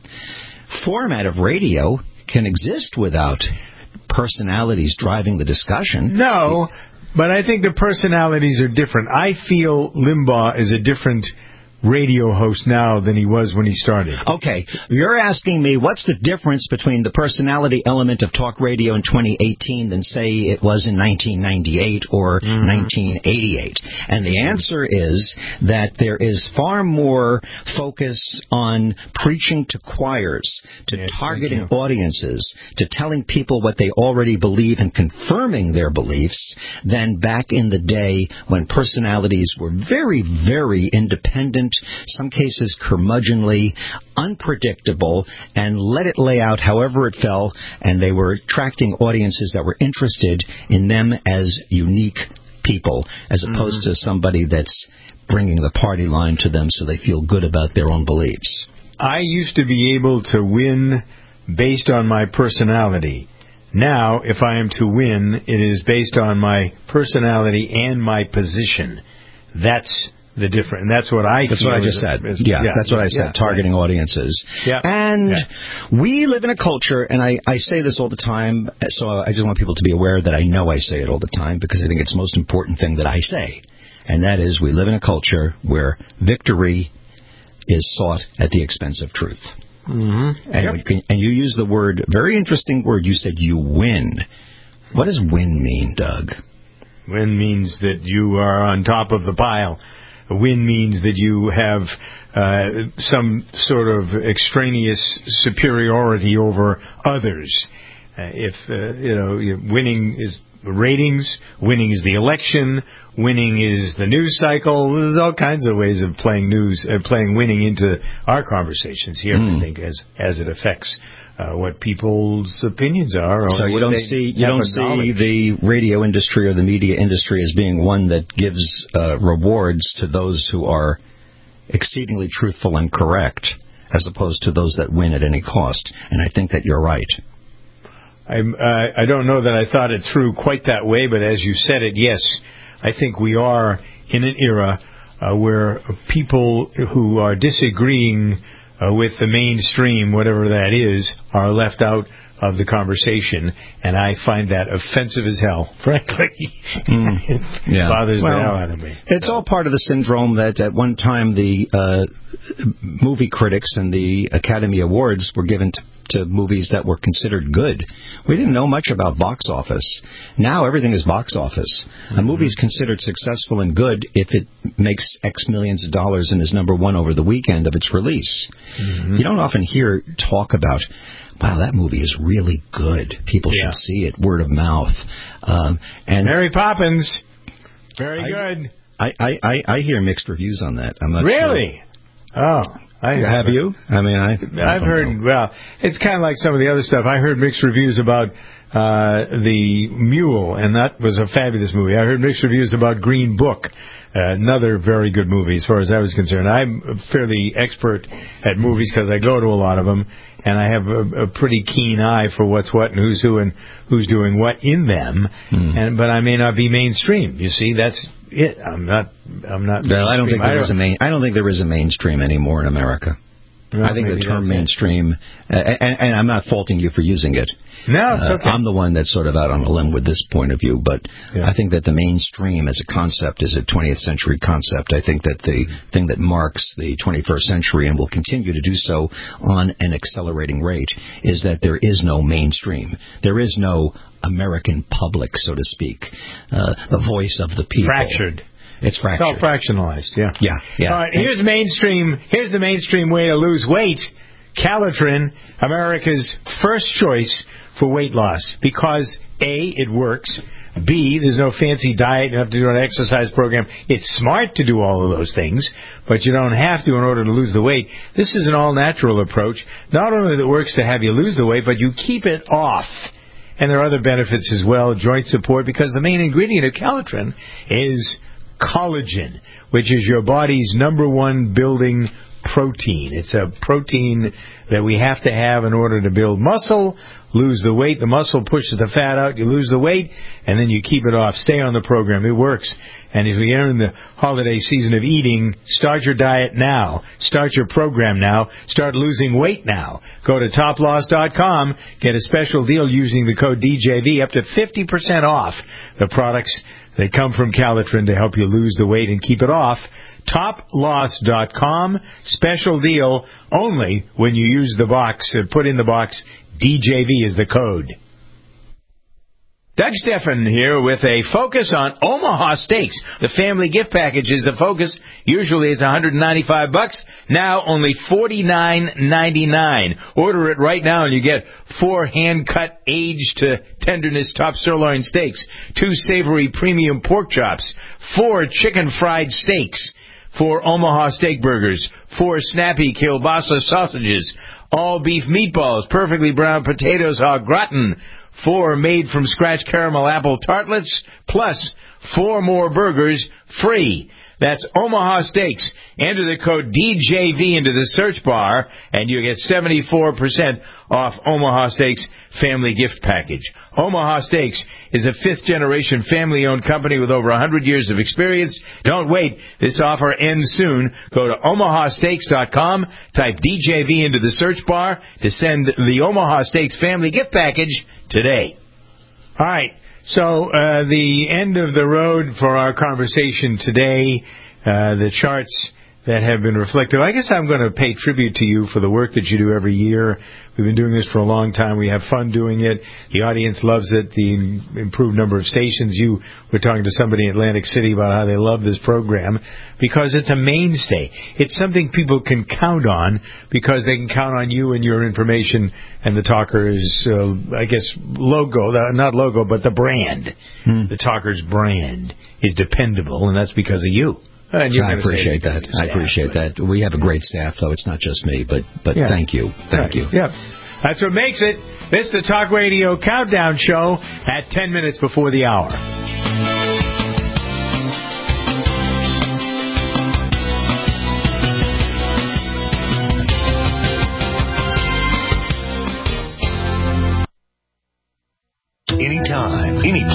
format of radio can exist without personalities driving the discussion. No, but I think the personalities are different. I feel Limbaugh is a different radio host now than he was when he started. Okay, you're asking me what's the difference between the personality element of talk radio in twenty eighteen than, say, it was in nineteen ninety-eight or mm-hmm. nineteen eighty-eight. And the answer is that there is far more focus on preaching to choirs, to yes, targeting audiences, to telling people what they already believe and confirming their beliefs than back in the day when personalities were very, very independent, some cases curmudgeonly, unpredictable, and let it lay out however it fell, and they were attracting audiences that were interested in them as unique people, as opposed mm-hmm. to somebody that's bringing the party line to them so they feel good about their own beliefs. I used to be able to win based on my personality. Now, if I am to win, it is based on my personality and my position. That's the difference, and that's what I That's feel what I just is, said. Is, yeah, yeah, that's what I said, yeah, targeting right. audiences. Yeah. And yeah. we live in a culture, and I, I say this all the time, so I just want people to be aware that I know I say it all the time, because I think it's the most important thing that I say. And that is, we live in a culture where victory is sought at the expense of truth. Mm-hmm. And, yep. you can, and you use the word, very interesting word, you said you win. What does win mean, Doug? Win means that you are on top of the pile. A win means that you have uh, some sort of extraneous superiority over others. Uh, if, uh, you know, winning is ratings, winning is the election, winning is the news cycle. There's all kinds of ways of playing news, uh, playing winning into our conversations here, mm. I think, as as it affects uh, what people's opinions are. So you don't see you don't see knowledge. the radio industry or the media industry as being one that gives uh, rewards to those who are exceedingly truthful and correct, as opposed to those that win at any cost. And I think that you're right. I'm, uh, I don't know that I thought it through quite that way, but as you said it, yes, I think we are in an era uh, where people who are disagreeing uh, with the mainstream, whatever that is, are left out of the conversation, and I find that offensive as hell, frankly. Mm, yeah. It bothers well, the hell out of me. It's all part of the syndrome that at one time the uh, movie critics and the Academy Awards were given to to movies that were considered good. We didn't know much about box office. Now everything is box office. Mm-hmm. A movie is considered successful and good if it makes X millions of dollars and is number one over the weekend of its release. Mm-hmm. You don't often hear talk about, wow, that movie is really good. People yeah. should see it. Word of mouth. Um, and Mary Poppins, very I, good. I, I, I, I hear mixed reviews on that. I'm not really? Sure. Oh. I have you? I mean, I. I've I heard. know. Well, it's kind of like some of the other stuff. I heard mixed reviews about uh, the Mule, and that was a fabulous movie. I heard mixed reviews about Green Book, uh, another very good movie as far as I was concerned. I'm fairly expert at movies because I go to a lot of them, and I have a, a pretty keen eye for what's what and who's who and who's doing what in them. Hmm. And but I may not be mainstream. You see, that's it. I'm not. I'm not. Well, I don't think there is a main. I don't think there is a mainstream anymore in America. Well, I think the term mainstream, uh, and, and I'm not faulting you for using it. No, it's okay. Uh, I'm the one that's sort of out on a limb with this point of view, but yeah. I think that the mainstream as a concept is a twentieth century concept. I think that the thing that marks the twenty-first century and will continue to do so on an accelerating rate is that there is no mainstream. There is no American public, so to speak, uh, the voice of the people. Fractured. It's fractured. It's all fractionalized, yeah. Yeah, yeah. All right, here's mainstream. Here's the mainstream way to lose weight. Calitrin, America's first choice for weight loss. Because, A, it works. B, there's no fancy diet. You don't have to do an exercise program. It's smart to do all of those things, but you don't have to in order to lose the weight. This is an all-natural approach. Not only that it works to have you lose the weight, but you keep it off. And there are other benefits as well, joint support, because the main ingredient of Calitrin is collagen, which is your body's number one building protein. It's a protein that we have to have in order to build muscle, lose the weight. The muscle pushes the fat out, you lose the weight, and then you keep it off. Stay on the program. It works. And as we enter in the holiday season of eating, start your diet now. Start your program now. Start losing weight now. Go to top loss dot com. Get a special deal using the code D J V, up to fifty percent off the products. They come from Calitrin to help you lose the weight and keep it off. top loss dot com. Special deal only when you use the box. Put in the box, D J V is the code. Doug Steffen here with a focus on Omaha Steaks. The family gift package is the focus. Usually it's one hundred ninety-five bucks. Now only forty-nine ninety-nine. Order it right now and you get four hand-cut, aged to tenderness top sirloin steaks, two savory premium pork chops, four chicken fried steaks, four Omaha steak burgers, four snappy kielbasa sausages, all beef meatballs, perfectly browned potatoes au gratin, four made-from-scratch caramel apple tartlets, plus four more burgers free. That's Omaha Steaks. Enter the code D J V into the search bar, and you get seventy-four percent off Omaha Steaks Family Gift Package. Omaha Steaks is a fifth-generation family-owned company with over one hundred years of experience. Don't wait. This offer ends soon. Go to omaha steaks dot com, type D J V into the search bar to send the Omaha Steaks Family Gift Package today. All right. So, uh, the end of the road for our conversation today, uh, the charts that have been reflective. I guess I'm going to pay tribute to you for the work that you do every year. We've been doing this for a long time. We have fun doing it. The audience loves it. The improved number of stations. You were talking to somebody in Atlantic City about how they love this program because it's a mainstay. It's something people can count on because they can count on you and your information and the Talkers, uh, I guess, logo, not logo, but the brand. Hmm. The Talkers brand is dependable, and that's because of you. I appreciate that. I appreciate that. We have a great staff, though. It's not just me, but but yeah. thank you. Thank right. you. Yeah. That's what makes it. This is the Talk Radio Countdown Show at ten minutes before the hour. Anytime, any place,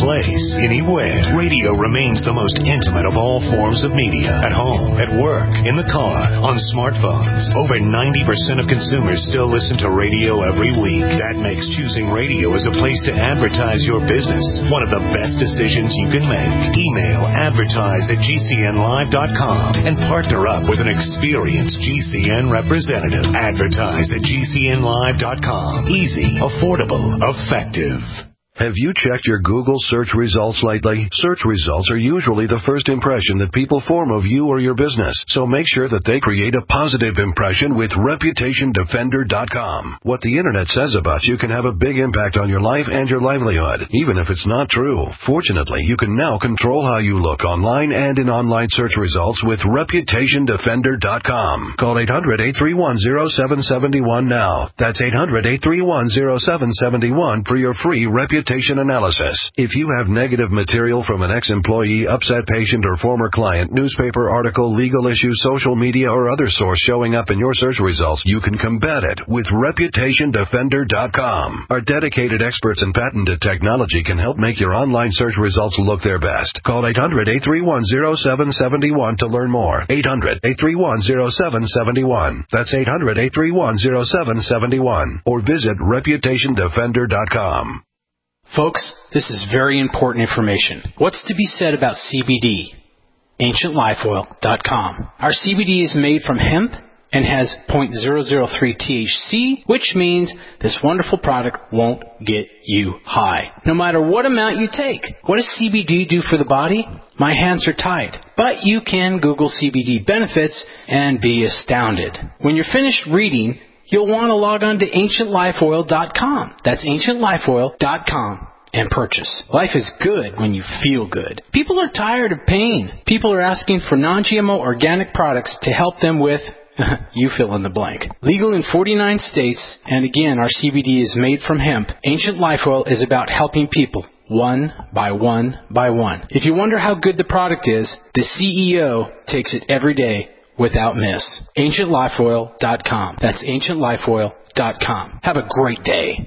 anywhere. Radio remains the most intimate of all forms of media. At home, at work, in the car, on smartphones. Over ninety percent of consumers still listen to radio every week. That makes choosing radio as a place to advertise your business one of the best decisions you can make. Email advertise at G C N live dot com and partner up with an experienced G C N representative. Advertise at G C N live dot com. Easy, affordable, effective. Have you checked your Google search results lately? Search results are usually the first impression that people form of you or your business, so make sure that they create a positive impression with reputation defender dot com. What the Internet says about you can have a big impact on your life and your livelihood, even if it's not true. Fortunately, you can now control how you look online and in online search results with reputation defender dot com. Call eight hundred, eight three one, zero seven seven one now. That's eight hundred, eight three one, zero seven seven one for your free reputation analysis. If you have negative material from an ex-employee, upset patient, or former client, newspaper article, legal issue, social media, or other source showing up in your search results, you can combat it with reputation defender dot com. Our dedicated experts in patented technology can help make your online search results look their best. Call eight hundred, eight three one, zero seven seven one to learn more. eight hundred, eight three one, zero seven seven one. That's eight hundred, eight three one, zero seven seven one. Or visit reputation defender dot com. Folks, this is very important information. What's to be said about C B D? ancient life oil dot com. Our C B D is made from hemp and has zero point zero zero three T H C, which means this wonderful product won't get you high, no matter what amount you take. What does C B D do for the body? My hands are tied. But you can Google C B D benefits and be astounded. When you're finished reading, you'll want to log on to ancient life oil dot com. That's ancient life oil dot com and purchase. Life is good when you feel good. People are tired of pain. People are asking for non G M O organic products to help them with, you fill in the blank. Legal in forty-nine states, and again, our C B D is made from hemp. Ancient Life Oil is about helping people one by one by one. If you wonder how good the product is, the C E O takes it every day without miss. ancient life oil dot com. That's ancient life oil dot com. Have a great day.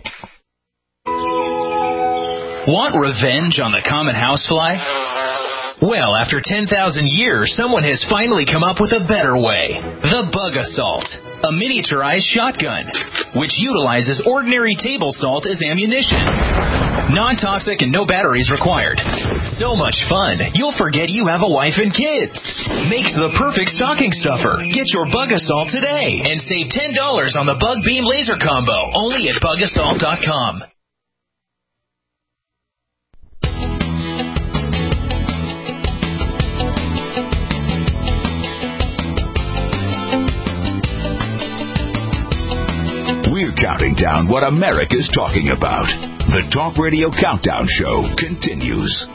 Want revenge on the common housefly? Well, after ten thousand years, someone has finally come up with a better way. The Bug Assault, a miniaturized shotgun, which utilizes ordinary table salt as ammunition. Non-toxic and no batteries required. So much fun, you'll forget you have a wife and kids. Makes the perfect stocking stuffer. Get your Bug Assault today and save ten dollars on the Bug Beam Laser Combo, only at bug assault dot com. We're counting down what America's talking about. The Talk Radio Countdown Show continues.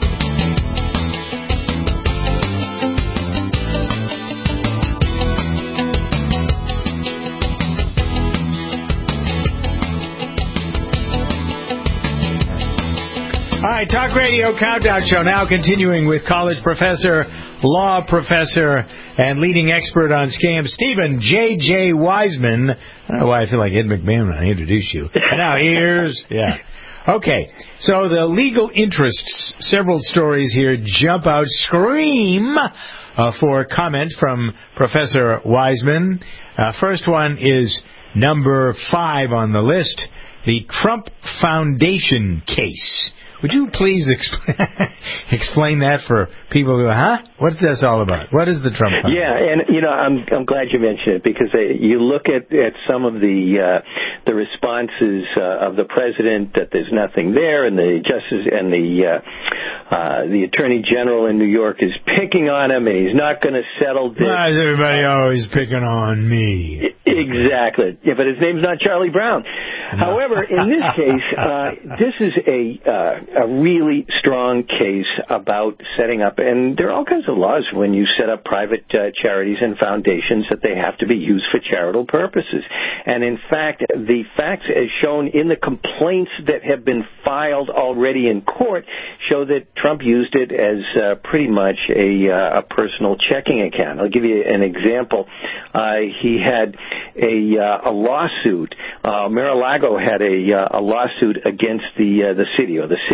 All right, Talk Radio Countdown Show now continuing with college professor, law professor, and leading expert on scams, Stephen J J. Wiseman. I don't know why I feel like Ed McMahon when I introduce you. Now, here's, yeah. Okay, so the legal interests, several stories here jump out, scream uh, for comment from Professor Wiseman. Uh, first one is number five on the list, the Trump Foundation case. Would you please explain, explain that for people who, huh? What's this all about? What is the Trump Foundation? Yeah, and, you know, I'm I'm glad you mentioned it because uh, you look at, at some of the uh, the responses uh, of the president that there's nothing there, and the justice and the uh, uh, the attorney general in New York is picking on him, and he's not going to settle this. Why is everybody always picking on me? Exactly. Yeah, but his name's not Charlie Brown. However, in this case, uh, this is a uh, a really strong case about setting up, and there are all kinds of laws when you set up private uh, charities and foundations that they have to be used for charitable purposes. And in fact, the facts as shown in the complaints that have been filed already in court show that Trump used it as uh, pretty much a, uh, a personal checking account. I'll give you an example. Uh, he had a, uh, a lawsuit. Uh, Mar-a-Lago had a, uh, a lawsuit against the uh, the city, or the city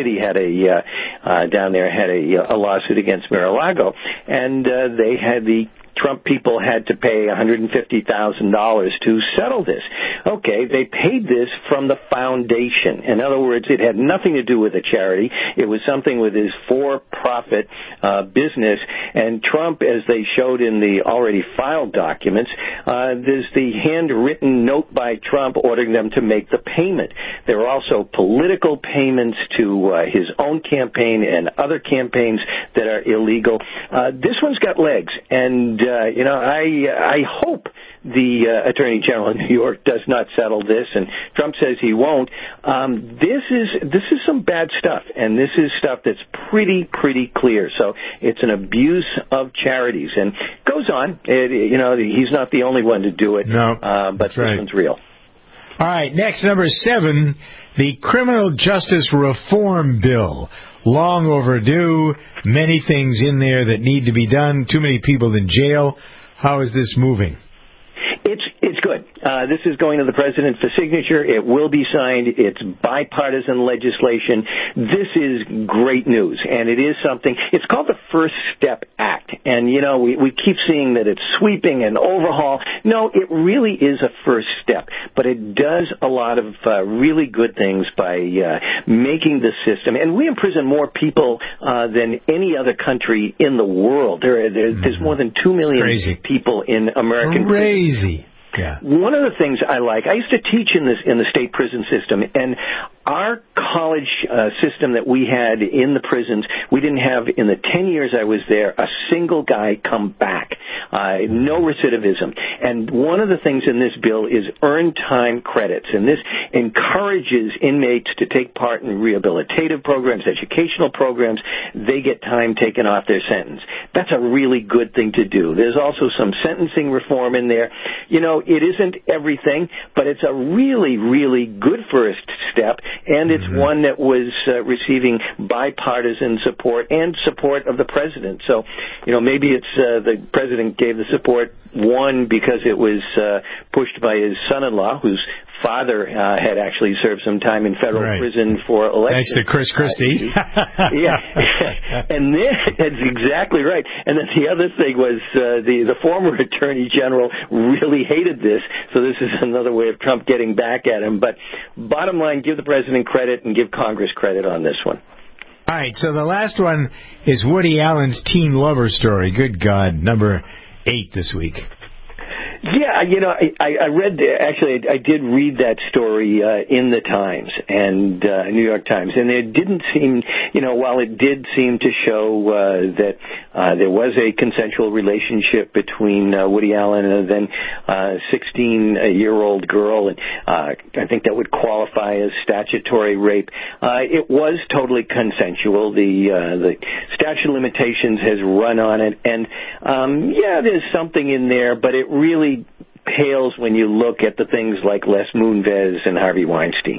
City had a uh, uh, down there had a, a lawsuit against Mar-a-Lago, and uh, they had the Trump people had to pay one hundred fifty thousand dollars to settle this. Okay, they paid this from the foundation. In other words, it had nothing to do with a charity. It was something with his for-profit uh, business. And Trump, as they showed in the already filed documents, uh, there's the handwritten note by Trump ordering them to make the payment. There were also political payments to uh, his own campaign and other campaigns that are illegal. Uh, this one's got legs, and Uh, you know, I I hope the uh, Attorney General in New York does not settle this, and Trump says he won't. Um, this is this is some bad stuff, and this is stuff that's pretty pretty clear. So it's an abuse of charities, and it goes on. It, you know, he's not the only one to do it. No, uh, but this right. one's real. All right, next, number seven, the Criminal Justice Reform Bill. Long overdue, many things in there that need to be done, too many people in jail. How is this moving? It's it's good. Uh, this is going to the president for signature. It will be signed. It's bipartisan legislation. This is great news, and it is something. It's called the First Step Act, and you know we we keep seeing that it's sweeping and overhaul. No, it really is a first step, but it does a lot of uh, really good things by uh, making the system. And we imprison more people uh, than any other country in the world. There, there mm-hmm. there's more than two million Crazy. people in American Crazy. prisons. Yeah. One of the things I like, I used to teach in this in the state prison system, and our college uh, system that we had in the prisons, we didn't have, in the ten years I was there, a single guy come back. Uh, no recidivism. And one of the things in this bill is earned time credits, and this encourages inmates to take part in rehabilitative programs, educational programs. They get time taken off their sentence. That's a really good thing to do. There's also some sentencing reform in there. You know, it isn't everything, but it's a really, really good first step, and it's mm-hmm. one that was uh, receiving bipartisan support and support of the president. So, you know, maybe it's uh, the president gave the support, one, because it was uh, pushed by his son-in-law, whose father uh, had actually served some time in federal right. prison for election. Thanks to Chris Christie. Uh, yeah, and then that's exactly right. And then the other thing was uh, the the former attorney general really hated this, so this is another way of Trump getting back at him. But bottom line, give the president credit and give Congress credit on this one. All right, so the last one is Woody Allen's teen lover story. Good God, number eight this week. Yeah, you know, I, I read, actually, I did read that story uh, in the Times and uh, New York Times, and it didn't seem, you know, while it did seem to show uh, that uh, there was a consensual relationship between uh, Woody Allen and a then uh, sixteen-year-old girl, and uh, I think that would qualify as statutory rape. Uh, it was totally consensual. The uh, the statute of limitations has run on it, and um, yeah, there's something in there, but it really pales when you look at the things like Les Moonves and Harvey Weinstein.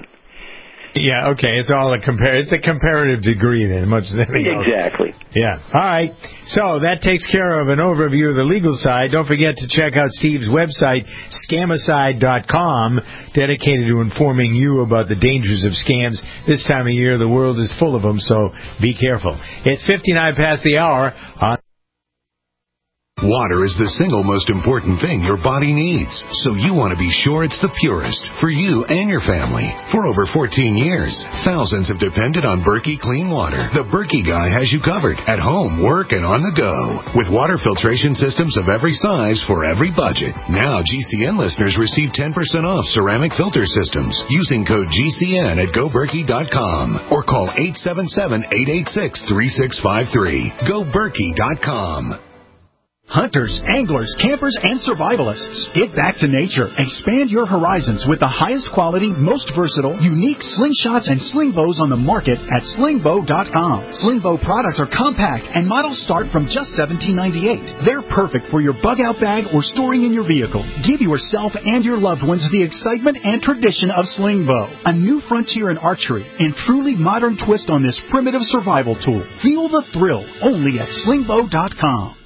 Yeah, okay, it's all a compar- It's a comparative degree then, much as anything else. Exactly. Yeah. All right. So that takes care of an overview of the legal side. Don't forget to check out Steve's website, scamicide dot com, dedicated to informing you about the dangers of scams. This time of year, the world is full of them, so be careful. It's fifty-nine past the hour on Water is the single most important thing your body needs, so you want to be sure it's the purest for you and your family. For over fourteen years, thousands have depended on Berkey Clean Water. The Berkey guy has you covered at home, work, and on the go. With water filtration systems of every size for every budget. Now G C N listeners receive ten percent off ceramic filter systems using code G C N at go berkey dot com or call eight seven seven, eight eight six, three six five three. go berkey dot com. Hunters, anglers, campers, and survivalists. Get back to nature. Expand your horizons with the highest quality, most versatile, unique slingshots and sling bows on the market at sling bow dot com. Sling bow products are compact and models start from just seventeen ninety-eight. They're perfect for your bug out bag or storing in your vehicle. Give yourself and your loved ones the excitement and tradition of sling bow. A new frontier in archery and truly modern twist on this primitive survival tool. Feel the thrill only at sling bow dot com.